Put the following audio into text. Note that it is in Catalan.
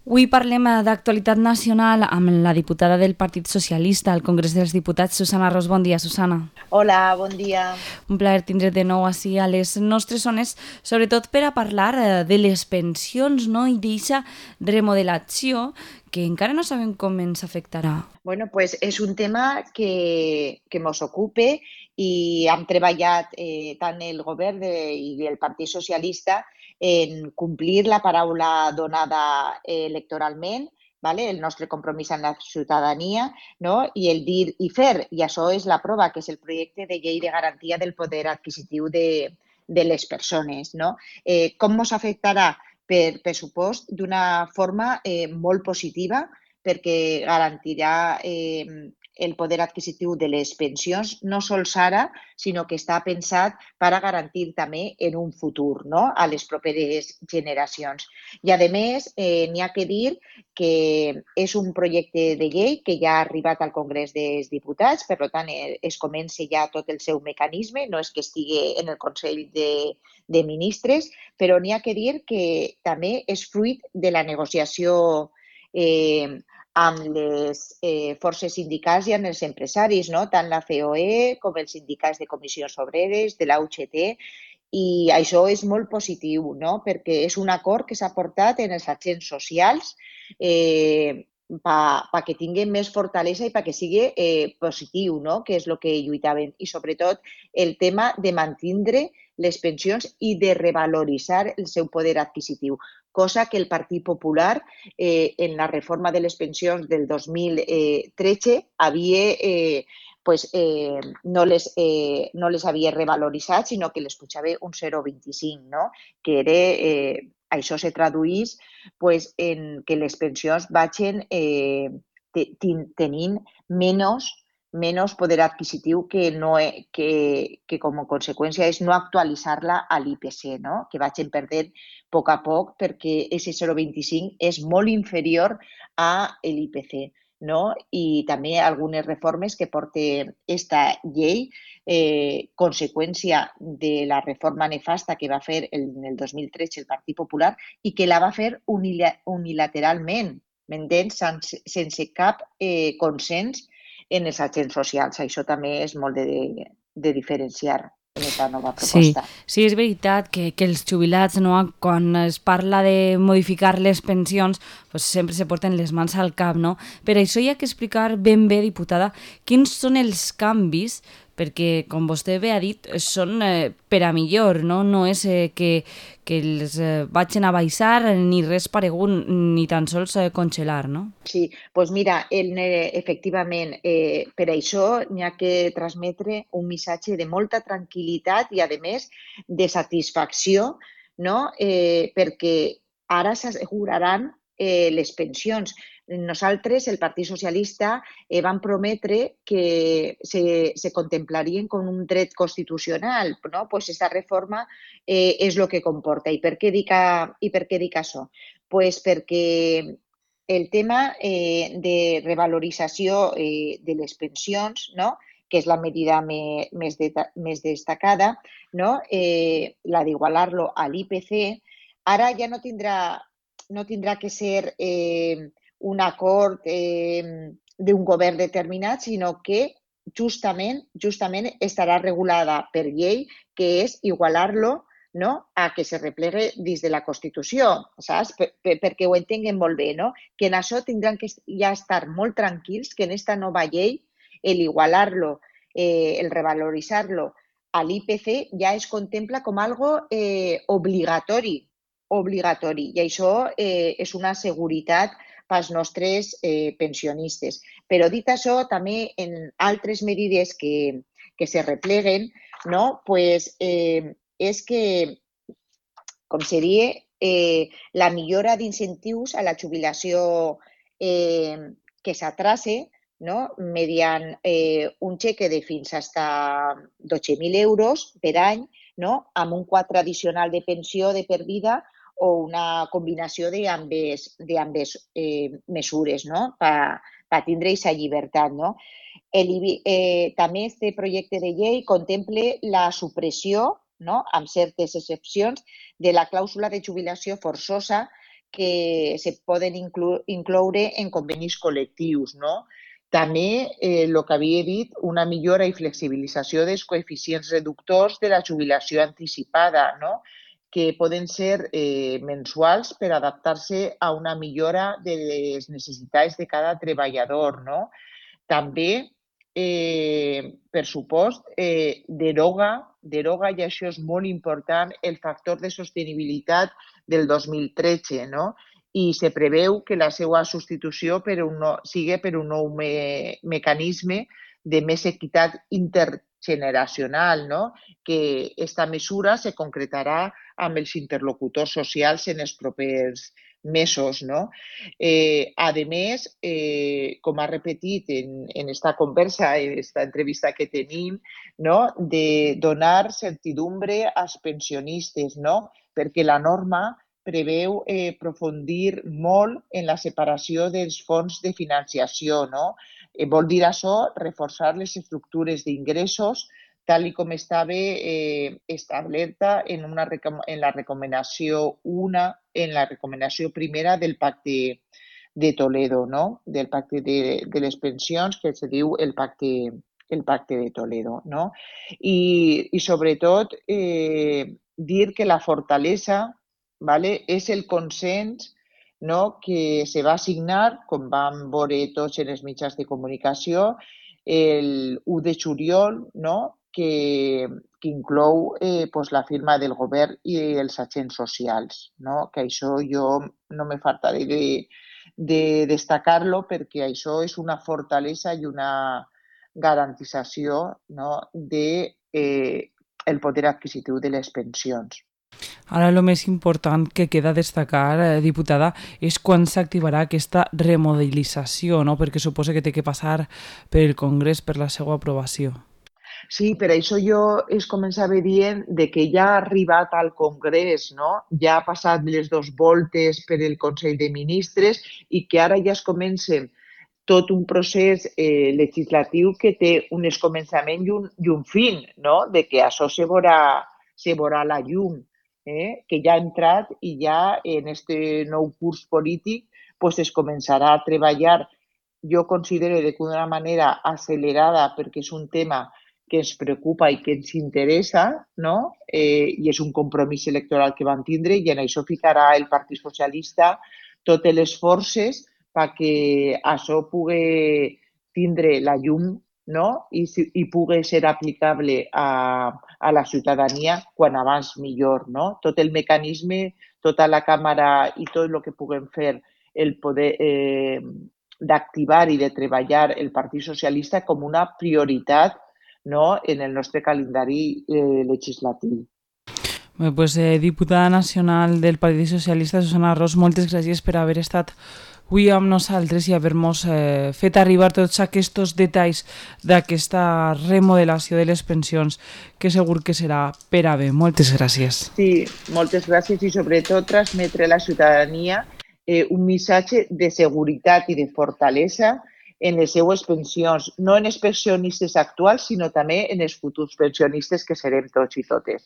Avui parlem d'actualitat nacional amb la diputada del Partit Socialista al Congrés dels Diputats, Susana Ros. Bon dia, Susana. Hola, bon dia. Un plaer tindre de nou així a les nostres zones, sobretot per a parlar de les pensions, no? I d'aquesta remodelació que encara no sabem com ens afectarà. Bueno, pues és un tema que mos ocupa i hem treballat tant el govern i el Partit Socialista en complir la paraula donada electoralment, ¿vale? El nostre compromís amb la ciutadania, no? I el dir i fer, i això és la prova, que és el projecte de llei de garantia del poder adquisitiu de les persones, no? Com ens afectarà? Per pressupost d'una forma molt positiva, perquè garantirà el poder adquisitiu de les pensions, no sols ara, sinó que està pensat per a garantir també en un futur, no? A les properes generacions. I, a més, n'hi ha que dir que és un projecte de llei que ja ha arribat al Congrés dels Diputats, per tant, es comença ja tot el seu mecanisme, no és que estigui en el Consell de Ministres, però n'hi ha que dir que també és fruit de la negociació amb les forces sindicals i amb els empresaris, no? Tant la COE com els sindicats de comissions obreres, de la UGT, i això és molt positiu, no? Perquè és un acord que s'ha portat en els agents socials perquè tinguin més fortalesa i perquè sigui positiu, no? Que és el que lluitaven. I sobretot el tema de mantindre les pensions i de revaloritzar el seu poder adquisitiu, cosa que el Partit Popular en la reforma de les pensions del 2013 havia no les havia revaloritzat, sinó que les pujava un 0,25, no? Que era, això se traduís en que les pensions vagin tenint menys poder adquisitiu que com a conseqüència és no actualitzar-la a l'IPC, no? Que vagin perdent a poc perquè aquest 0,25 és molt inferior a l'IPC, no? I també algunes reformes que porta aquesta llei, conseqüència de la reforma nefasta que va fer en el 2013 el Partit Popular i que la va fer unilateralment, m'entens? Sense cap consens en els agents socials. Això també és molt de diferenciar en aquesta nova proposta. Sí, és veritat que els jubilats, no, quan es parla de modificar les pensions, pues sempre se porten les mans al cap, no? Per això hi ha que explicar ben bé, diputada, quins són els canvis, perquè, com vostè bé ha dit, són per a millor, no? No és que els vagin a baixar ni res paregut, ni tan sols congelar, no? Sí, doncs mira, efectivament, per això n'hi ha que transmetre un missatge de molta tranquil·litat i, a més, de satisfacció, no? Perquè ara s'asseguraran les pensions. Nosaltres, el Partit Socialista, vam prometre que se contemplarien com un dret constitucional, no? Pues aquesta reforma és el que comporta. I per què dic això? Pues perquè el tema de revalorització de les pensions, no? Que és la medida més destacada, no? La d'igualar-lo a l'IPC, ara ja no tindrà que ser un acord d'un govern determinat, sinó que justament estarà regulada per llei, que és igualar-lo, no? A que se replegue dins de la Constitució, saps? Perquè ho entenguin molt bé, no? Que en això tindran que ja estar molt tranquils, que en aquesta nova llei l'igualar-lo, el revaloritzar-lo a l'IPC ja es contempla com algo obligatori, i això és una seguretat pels nostres pensionistes. Però dit això, també en altres mesures que se repleguen, no? Pues, és que, com seria, la millora d'incentius a la jubilació que s'atrace, no? Mediant un xeque de fins a 12.000 euros per any, no? Amb un 4 addicional de pensió de per vida o una combinació d'ambes mesures, no? Per tindre aquesta llibertat, no? També aquest projecte de llei contempla la supressió, no? Amb certes excepcions, de la clàusula de jubilació forçosa que se poden incloure en convenis col·lectius, no? També, el que havia dit, una millora i flexibilització dels coeficients reductors de la jubilació anticipada, no? Que poden ser mensuals per adaptar-se a una millora de les necessitats de cada treballador, no? També, per supost, deroga, i això és molt important, el factor de sostenibilitat del 2013, no? I se preveu que la seva substitució sigui per un nou mecanisme de més equitat intergeneracional, no? Que aquesta mesura se concretarà amb els interlocutors socials en els propers mesos, no? A més, com ha repetit en esta conversa, en esta entrevista que tenim, no? De donar certidumbre als pensionistes, no? Perquè la norma preveu aprofundir molt en la separació dels fons de financiació, no? Vol dir això reforçar les estructures d'ingressos tal com estava establerta en la recomanació 1, en la recomanació primera del Pacte de Toledo, no? Del Pacte de les Pensions, que se diu el Pacte de Toledo, no? I sobretot, dir que la fortalesa, ¿vale? És el consens, no? Que se va signar, com vam veure tots en els mitjans de comunicació, el 1 de juliol, no? Que inclou pues, la firma del govern i els agents socials, no? Que això jo no me faltaré de destacar-lo perquè això és una fortalesa i una garantització, no? De el poder adquisitiu de les pensions. Ara el més important que queda destacar, diputada, és quan s'activarà aquesta remodelització, no? Perquè suposa que té que passar pel Congrés per la seva aprovació. Sí, per això jo es començava dient de que ja ha arribat al Congrés, no? Ja ha passat les 2 voltes per el Consell de Ministres i que ara ja es comença tot un procés legislatiu que té un començament i un fin, no? De que això se veurà la llum, que ja ha entrat i ja en aquest nou curs polític pues, es començarà a treballar, jo considero d'una manera acelerada perquè és un tema que ens preocupa i que ens interessa, no? I és un compromís electoral que van tindre i en això ficarà el Partit Socialista totes les forces perquè això pugui tindre la llum, no? I pugui ser aplicable a la ciutadania quan abans millor, no? Tot el mecanisme, tota la Càmera i tot el que puguem fer el poder d'activar i de treballar el Partit Socialista com una prioritat, no? En el nostre calendari legislatiu. Bé, pues, diputada nacional del Partit Socialista, Susana Ros, moltes gràcies per haver estat avui amb nosaltres i haver-nos fet arribar tots aquests detalls d'aquesta remodelació de les pensions, que segur que serà per a bé. Moltes gràcies. Sí, moltes gràcies i sobretot transmetre a la ciutadania un missatge de seguretat i de fortalesa en les seues pensions, no en els pensionistes actuals, sinó també en els futurs pensionistes que serem tots i totes.